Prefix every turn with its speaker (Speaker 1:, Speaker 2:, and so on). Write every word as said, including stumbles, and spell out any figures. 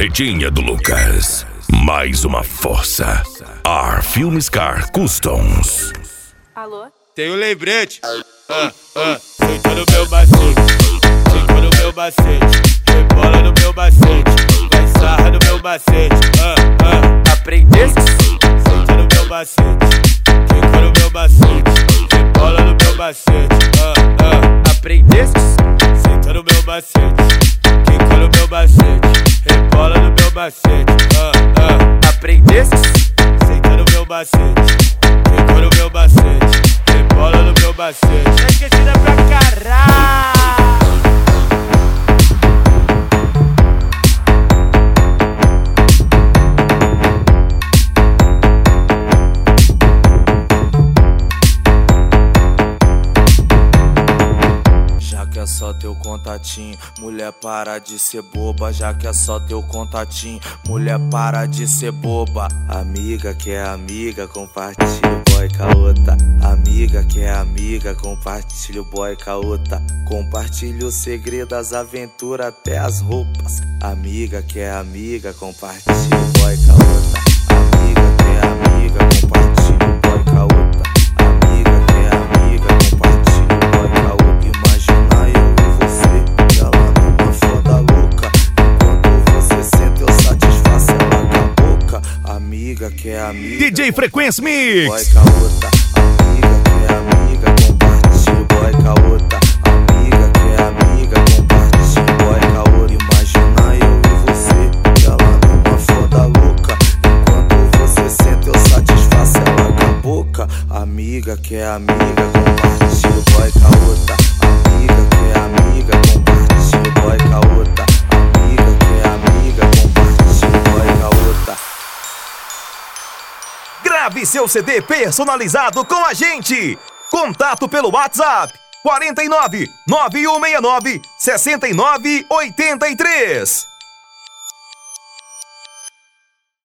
Speaker 1: Carretinha do Lucas. Mais uma força. R Filmes Car Customs.
Speaker 2: Alô?
Speaker 3: Tem um lembrete. Ah, ah, senta no meu macete. Senta no meu macete. Rebola no meu macete. Vai sarra no meu macete. Ah, ah, aprendesse? Senta no meu macete. Fica no meu macete. Rebola no meu macete. Ah, ah, aprendesse? Senta no meu macete. Fica no meu macete. Rebola no meu macete. Ah, ah, aprendesse? Senta no meu macete. Fica no meu macete. Rebola no meu macete. É esquecida pra caralho.
Speaker 4: Já que é só teu contatinho, mulher para de ser boba. Já que é só teu contatinho, mulher para de ser boba. Amiga que é amiga, compartilha o boy com a outra. Amiga que é amiga, compartilha o boy com a outra. Compartilha o segredo, as aventuras, até as roupas. Amiga que é amiga, compartilha o boy com a outra. Amiga que é amiga, compartilha o boy com a outra. Amiga que é amiga, compartilha o boy com a outra. Imagina eu e você, ela numa foda louca. Enquanto você senta, eu satisfaço ela com a boca. Amiga que é amiga,
Speaker 1: D J Frequência Mix.
Speaker 4: boy com a outra. Amiga que é amiga, compartilha o boy com a outra. Amiga que é amiga, compartilha o boy com a outra. Imagina eu e você, ela numa foda louca. Enquanto você senta, eu satisfaço ela com a boca. Amiga que é amiga, compartilha o boy com a outra. Amiga que é amiga, compartilha o boy com a outra. Amiga que é amiga, compartilha o boy com a outra.
Speaker 5: Grave seu C D personalizado com a gente. Contato pelo WhatsApp quarenta e nove, nove um seis nove, sessenta e nove, oitenta e três.